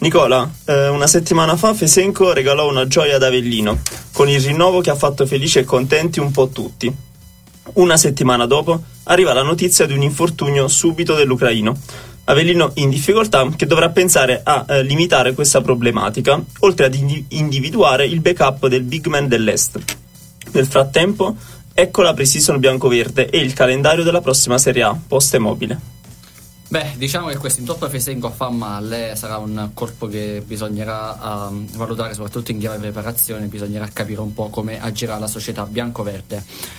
Nicola, una settimana fa Fesenco regalò una gioia ad Avellino, con il rinnovo che ha fatto felici e contenti un po' tutti. Una settimana dopo arriva la notizia di un infortunio subito dell'ucraino. Avellino in difficoltà che dovrà pensare a limitare questa problematica, oltre ad individuare il backup del big man dell'Est. Nel frattempo, ecco la pre-season biancoverde e il calendario della prossima Serie A, poste mobile. Diciamo che questo intoppo a Fesenco fa male, sarà un colpo che bisognerà valutare soprattutto in chiave preparazione, bisognerà capire un po' come agirà la società biancoverde.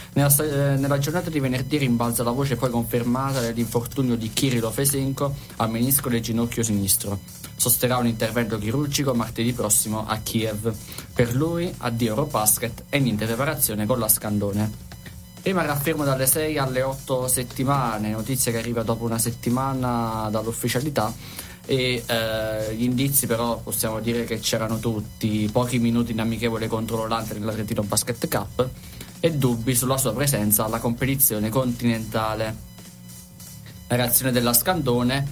Nella giornata di venerdì rimbalza la voce poi confermata dell'infortunio di Kirilo Fesenco al menisco del ginocchio sinistro. Sosterrà un intervento chirurgico martedì prossimo a Kiev. Per lui addio Eurobasket e niente preparazione con la Scandone. Rimarrà fermo dalle 6 alle 8 settimane, notizia che arriva dopo una settimana dall'ufficialità e gli indizi però possiamo dire che c'erano tutti, pochi minuti in amichevole contro l'Olanda nella Trentino Basket Cup e dubbi sulla sua presenza alla competizione continentale. La reazione della Scandone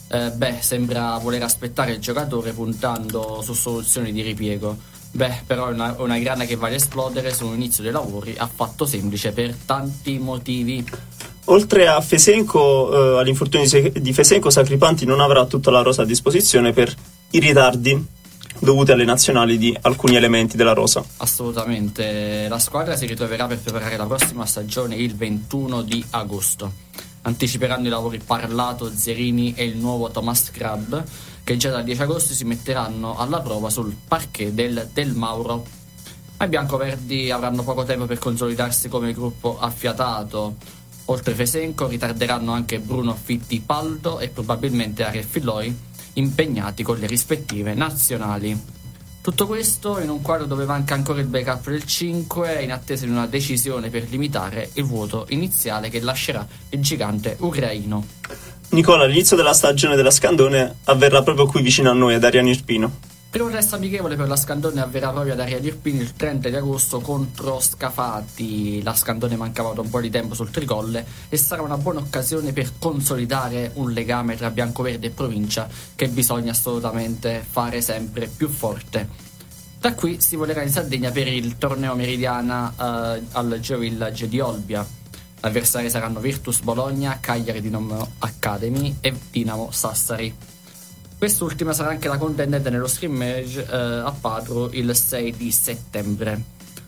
sembra voler aspettare il giocatore puntando su soluzioni di ripiego. Però è una grana che va ad esplodere su un inizio dei lavori affatto semplice per tanti motivi. Oltre a Fesenco, all'infortunio di Fesenco, Sacripanti non avrà tutta la rosa a disposizione per i ritardi dovuti alle nazionali di alcuni elementi della rosa. Assolutamente, la squadra si ritroverà per preparare la prossima stagione il 21 di agosto. Anticiperanno i lavori Parlato, Zerini e il nuovo Thomas Crab, che già dal 10 agosto si metteranno alla prova sul parquet del Mauro. Ma i biancoverdi avranno poco tempo per consolidarsi come gruppo affiatato. Oltre Fesenco ritarderanno anche Bruno Fittipaldo e probabilmente Aref Filoi, impegnati con le rispettive nazionali. Tutto questo in un quadro dove manca ancora il backup del 5, in attesa di una decisione per limitare il vuoto iniziale che lascerà il gigante ucraino. Nicola, l'inizio della stagione della Scandone avverrà proprio qui vicino a noi, ad Ariano Irpino. Primo test amichevole per la Scandone avverrà proprio ad Ariano Irpino il 30 di agosto contro Scafati. La Scandone mancava da un po' di tempo sul tricolle e sarà una buona occasione per consolidare un legame tra biancoverde e provincia che bisogna assolutamente fare sempre più forte. Da qui si volerà in Sardegna per il torneo Meridiana al Geovillage di Olbia. Avversari saranno Virtus Bologna, Cagliari Dinamo Academy e Dinamo Sassari. Quest'ultima sarà anche la contendente nello scrimmage a Patro il 6 di settembre.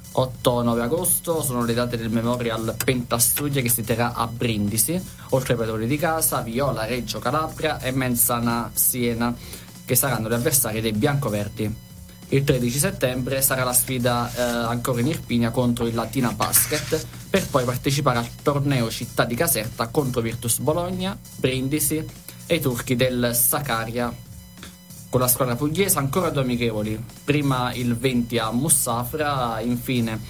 8-9 agosto sono le date del Memorial Pentastudia che si terrà a Brindisi, oltre ai padroni di casa Viola, Reggio Calabria e Menzana Siena, che saranno gli avversari dei biancoverdi. Il 13 settembre sarà la sfida ancora in Irpinia contro il Latina Basket, per poi partecipare al torneo Città di Caserta contro Virtus Bologna, Brindisi e i turchi del Sakarya. Con la squadra pugliese ancora due amichevoli, prima il 20 a Mussafra, infine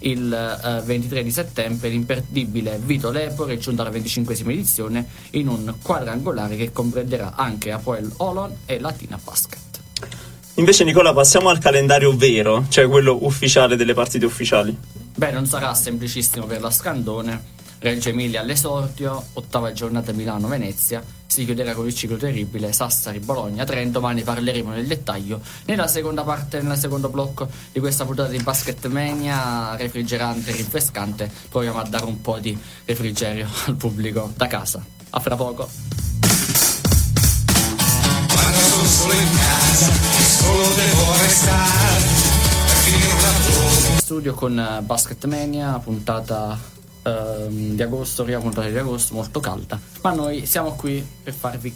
il 23 di settembre l'imperdibile Vito Lepore è giunto alla 25esima edizione in un quadrangolare che comprenderà anche Apoel Olon e Latina Basket. Invece Nicola, passiamo al calendario vero, cioè quello ufficiale delle partite ufficiali. Non sarà semplicissimo per la Scandone. Reggio Emilia all'esordio, ottava giornata Milano-Venezia, si chiuderà con il ciclo terribile Sassari-Bologna-Trento, ma ne parleremo nel dettaglio nella seconda parte, nel secondo blocco di questa puntata di Basketmania. Refrigerante, rinfrescante, proviamo a dare un po' di refrigerio al pubblico da casa. A fra poco. Quando sono solo in casa, solo devo restare per finire un lavoro. Studio con Basketmania, puntata di agosto, prima puntata di agosto, molto calda, ma noi siamo qui per farvi